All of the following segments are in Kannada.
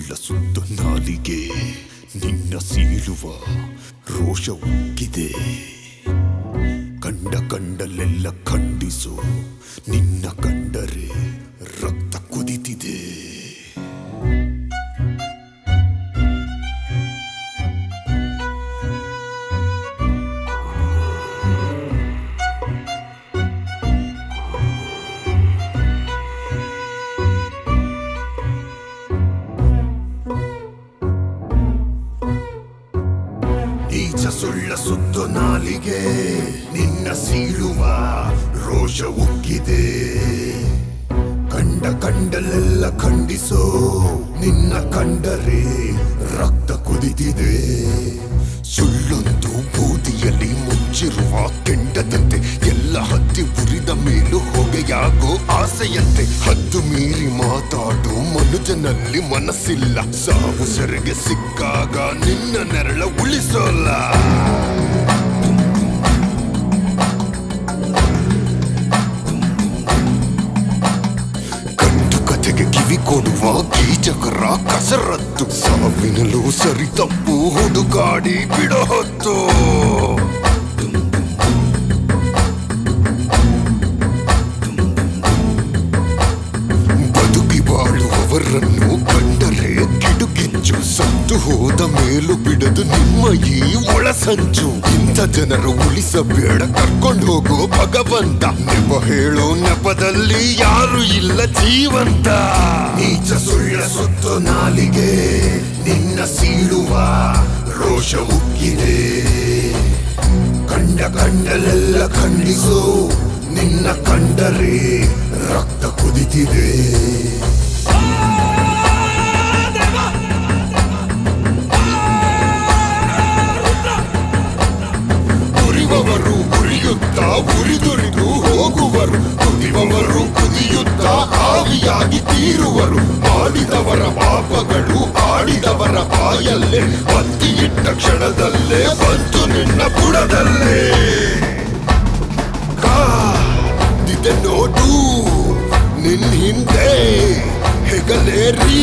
ಸುಳ್ಳ ಸುತ್ತ ನಾಲಿಗೆ ನಿನ್ನ ಸೀಳುವ ರೋಷ ಉಕ್ಕಿದೆ. ಕಂಡಲ್ಲೆಲ್ಲ ಖಂಡಿಸು, ನಿನ್ನ ಕಂಡರೆ ರಕ್ತ ಕುದಿತಿದೆ. ನೀಚ ಸುಳ್ಳ ಸುತ್ತ ನಾಲಿಗೆ ನಿನ್ನ ಸೀಳುವ ರೋಷ ಉಕ್ಕಿದೆ. ಕಂಡಲ್ಲೆಲ್ಲ ಖಂಡಿಸೋ, ನಿನ್ನ ಕಂಡರೆ ರಕ್ತ ಕುದಿತಿದೆ. ಸುಳ್ಳೊಂದು ಬೂದಿಯಲ್ಲಿ ಮುಚ್ಚಿರುವ ಕೆಂಡದಂತೆ, ಎಲ್ಲ ಹತ್ತಿ ಉರಿದ ಮೇಲೂ ಹೊಗೆಯಾಗೋ ಆಸೆಯಂತೆ. ಹದ್ದು ಮೀರಿ ಮಾತಾಡೋ ಮನುಜನಲ್ಲಿ ಮನಸ್ಸಿಲ್ಲ, ಸಾವು ಸೆರೆಗೆ ಸಿಕ್ಕಾಗ ನಿನ್ನ ನೆರಳ ಉಳಿಸೋಲ್ಲ. ಕಿವಿ ಕೊಡುವ ಕೀಚಕರ ಕಸರತ್ತು, ಸಾವಿನಲ್ಲೂ ಸರಿ ತಪ್ಪು ಹುಡುಕಾಡಿ ಬಿಡೋ ಹೊತ್ತು. ಬದುಕಿ ಬಾಳುವವರನ್ನು ಕಂಡರೆ ಕಿಡುಕಿಂಚು, ಸತ್ತು ಹೋದ ಮೇಲೂ ಬಿಡದು ನಿಮ್ಮ ಈ ಒಳಸಂಚು. ಇಂಥ ಜನರು ಉಳಿಸಬೇಡ, ಕರ್ಕೊಂಡು ಹೋಗೋ ಭಗವಂತ. ನೆಪ ಹೇಳೋ ನೆಪದಲ್ಲಿ ಯಾರು ಇಲ್ಲ ಜೀವಂತ. ನೀಚ ಸುಳ್ಳ ಸುತ್ತ ನಾಲಿಗೆ ನಿನ್ನ ಸೀಳುವ ರೋಷ ಉಕ್ಕಿದೆ. ಕಂಡಲ್ಲೆಲ್ಲ ಖಂಡಿಸೋ, ನಿನ್ನ ಕಂಡರೆ ರಕ್ತ ಕುದಿತಿದೆ. ಉರಿಯುವವರು ಉರಿಯುತ್ತಾ ಉರಿದುರಿದು ಹೋಗುವರು, ಕುದಿಯುವವರು ಕುದಿಯುತ್ತಾ ಆವಿಯಾಗಿ ತೀರುವರು. ಮಾಡಿದವರ ಪಾಪಗಳು ಆಡಿದವರ ಬಾಯಲ್ಲೇ, ಒತ್ತಿಯಿಟ್ಟ ಕ್ಷಣದಲ್ಲೇ ಬಂತು ನಿನ್ನ ಬುಡದಲ್ಲೇ. ಕಾದಿದೆ ನೋಡು ನಿನ್ನ ಹಿಂದೆ ಹೆಗಲೇರಿ,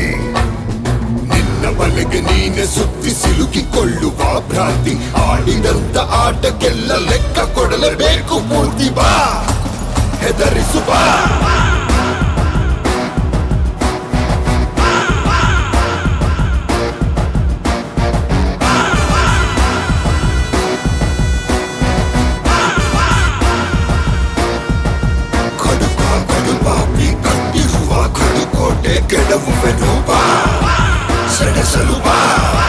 ಬಲೆಗೆ ನೀನೆ ಸುತ್ತಿ ಸಿಲುಕಿಕೊಳ್ಳುವ ಭ್ರಾಂತಿ. ಆಡಿದಂತ ಆಟಕ್ಕೆಲ್ಲ ಲೆಕ್ಕ ಕೊಡಲೇಬೇಕು ಪೂರ್ತಿ. ಬಾ ಹೆದರಿಸು ಬಾ. ಕಡುಪಾಪಿ ಕಟ್ಟಿರುವ ಕಡುಕೋಟೆ ಕೆಡವುವೆನು ಬಾ, ಸೆಣಸಲು ಬಾ.